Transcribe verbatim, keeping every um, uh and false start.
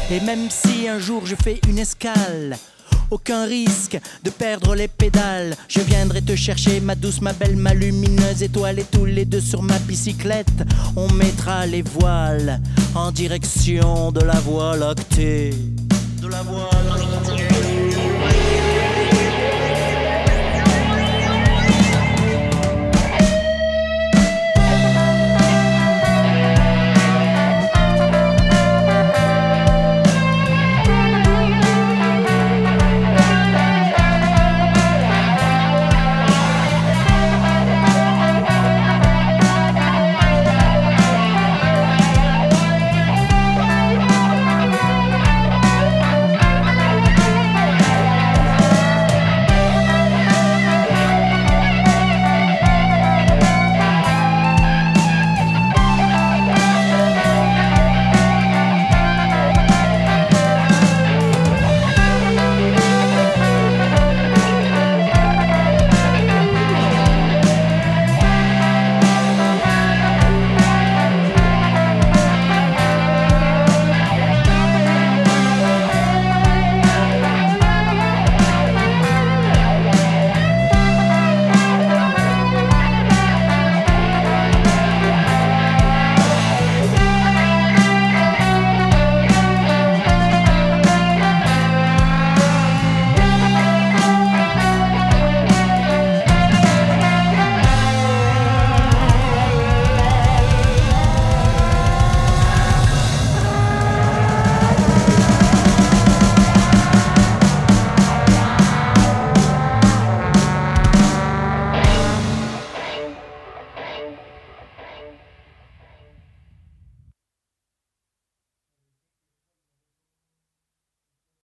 Et même si un jour je fais une escale, aucun risque de perdre les pédales. Je viendrai te chercher, ma douce, ma belle, ma lumineuse étoile. Et tous les deux sur ma bicyclette, on mettra les voiles en direction de la Voie lactée. De la Voie lactée.